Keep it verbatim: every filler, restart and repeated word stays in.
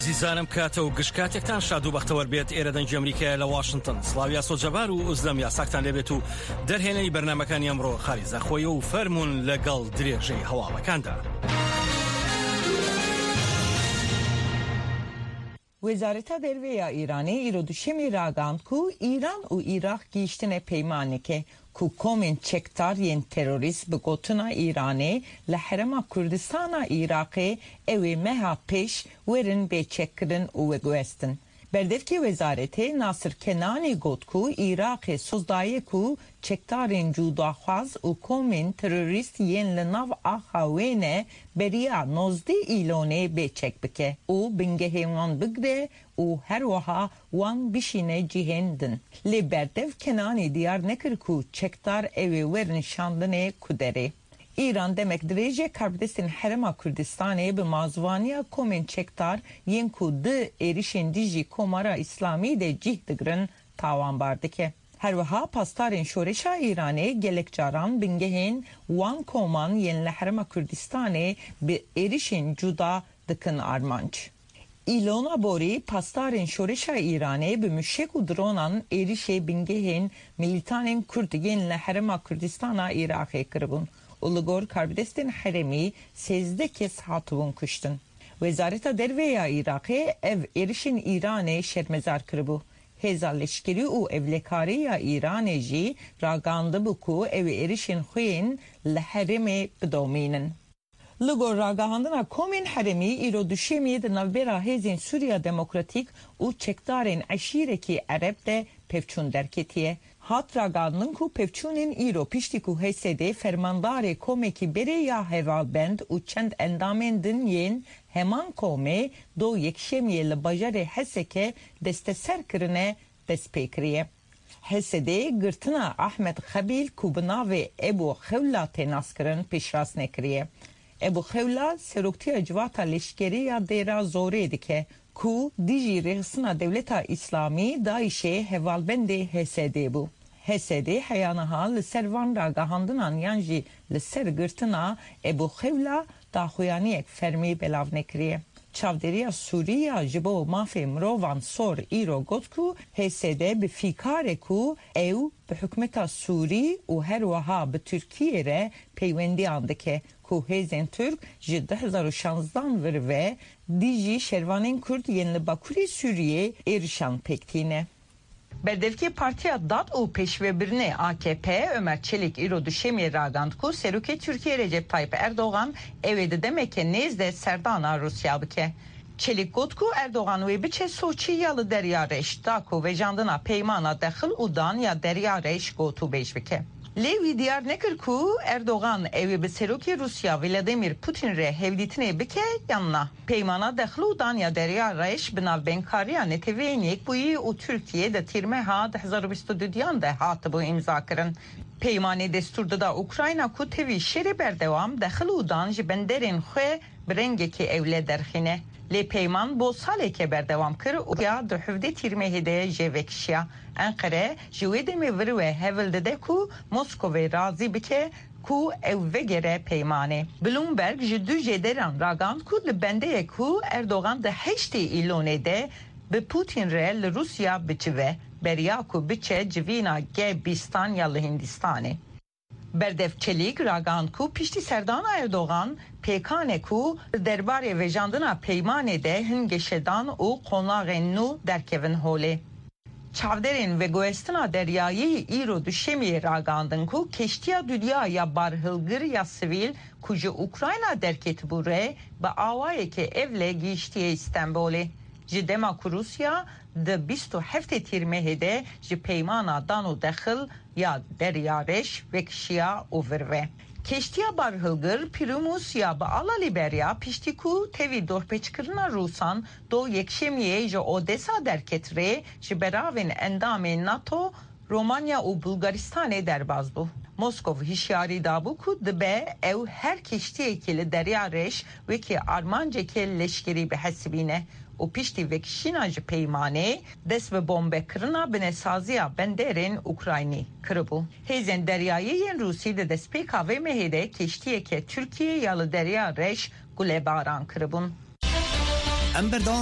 زیزانم کاتە و گشتکاتێکتان شاد و بەختەوەر بێت ئێرە دەنگی ئەمریکای لە واشنگتن. سڵاویا سۆجەبار و ئوزلەم یاساکتان لێبێت و دەرهێنەی بەرنامەکانی ئەمڕۆ خالیزە خۆی و فەرمونون لەگەڵ درێژەی هەواڵەکاندا. Wezareta Derveya İranê îro duşemê ragand ku İran û Iraq gihiştine peymaneke ku komên çektar yên terorîst bi gotina İranê li Herêma Kurdistana Iraqê ew ê meha pêş werin bêçekkirin û veguhestin. Berdevkê wezaretê Nasir Kenanî got ku Iraqê sozdaye ku çektarên cudaxwaz û komên terorîst yên li nav axa wê ne beriya nozdê îlonê bêçek bike û bingehê wan bigire û her wiha wan bişîne cihên din. Lê berdev Kenanî diyar nekir ku çektar ew ê werin şandinê ku derê. İran demek dirêjê Karpidestên Herêma Kurdistanê bi mazvaniya komên çektar yên ku di êrişên dijî Komara İslamî de cih digirin tawanbar dike. Her wiha pastarên şoreşa İranê gelek caran bingehên wan koman yên li Herêma Kurdistanê bi êrişên cuda dikin armanc. İlona borî pastarên şoreşa İranê bi müşek û dronan êrişê bingehên militanên Kurd yên li Herêma Kurdistana Iraqê kiribûn. Ulugor Karpidestên Herêmî sêzde kes hatibûn kuştin. Wezareta Derveya Iraqê ev êrişên İranê şermezar kiribû. Hêza leşkerî û evlekariya İranê jî ragandibû ku ew êrişên xwe yên li Herêmê bidomînin. Li gor ragahandina komên Herêmî îro duşemê di navbera Hêzên Sûriya Demokratîk û çekdarên eşîrekî Ereb de pevçûn derketiye. Hat ragandin ku pevçûnên îro piştî ku H S D fermandarê komekî berê ya hevalbend û çend endamên din yên heman komê do yekşemiyê li bajarê Hesekê desteserkirine dest pê kiriye. H S D girtina Ahmed Xebîl ku bi navê Ebu Xewla tê naskirin pêşrast nekiriye. Ebu Xewla seroktiya civata leşkeriya dêra zorê dike ku dijî rêxistina Dewleta İslamî Daişê hevalbendê H S D bû. H S D heyanaha li ser van ragahandinan yan jî li ser girtina Ebu Xewla daxuyaniyek fermî belav nekiriye. Çavderiya Sûriya ji bo mafê mirovan sor îro got ku H S D bi fîkarê ku ew bi hikûmeta Sûrî û her wiha bi Tirkiyê re peywendiyan dike ku hêzên Türk ji di hezar û şanzdan vir ve dijî şervanên Kurd yên li Bakurê Sûriyê êrişan pêktîne. Berdevkê Partiya Dad û Pêşvebirinê A K P Ömer Çelik îro duşemê ragand ku Serokê Tirkiye Recep Tayyip Erdoğan ew ê di demeke nêz de serdana Rusya bike. Çelik got ku Erdoğan wê biçe Soçî ya li derya reş da ku vejandina peymana dexil û dan ya derya reş got û bêj bike. Lê wî diyar nekir ku Erdoğan ew ê bi Serokê Rusya Vladimir Putin re hevdîtinê bike yanna. Peymana dexil û dan ya derya reş bi navbênkariya netewên Yekbûyî û Tirkiye de tîrmeha di hezar û bîst û duyan de hatibû imza kirin. Peymanê destûr dida Ukrayna ku tevî şerê berdewam dexil û dan ji benderên xwe bi rengekî ewle derxîne. Lê peyman bo saleke berdewam kir û ya di hevdê tîrmehê de jê vekişiya. Enqere ji wê demê vir ve hevil dide ku Moskovê razî bike ku ew vegere peymanê. Bloomberg ji du jêderan ragand ku li bendeyê ku Erdoğan di heştê îlonê de bi Putin re li Rusya biçive beriya ku biçe civîna G bîstan ya li Hindistanê. Berdev Çelik ragand ku piştî serdana Erdoğan pêkane ku derbarê vejandina peymanê de hin geşedan û qonaxên nû derkevin holê. Çavderên veguhestina deryayê îro duşemê ragandin ku keştiya dulya ya barhilgir ya sivîl ku ji Ukrayna derketibû re bi awayekê evle gihiştiye İstanbulê. Ji dema ku Rusya di bîst û heftê tîrmehê de ji peymana dan û dexil ya derya reş vekişiya û virve. Keştiya barhilgir Primus ya bi ala Liberya piştî ku tevî dorpêçkirina Rusan do yekşemiyê ji Odessa derket rê ji beravên endamên NATO Romanya û Bulgaristanê derbas bû. Moskov hişyarî dabû ku dibe ew her keştiyekî li derya reş wekî armancekê leşkerî bihesibîne û piştî vekişîna ji peymanê dest bi bombekirina binesaziya benderên Ukraynî kiribû. Hêzên deryayê yên Rûsî di destpêka vê mehê de keştiyeke Tirkiye ya li derya reş gulêbaran kiribûn.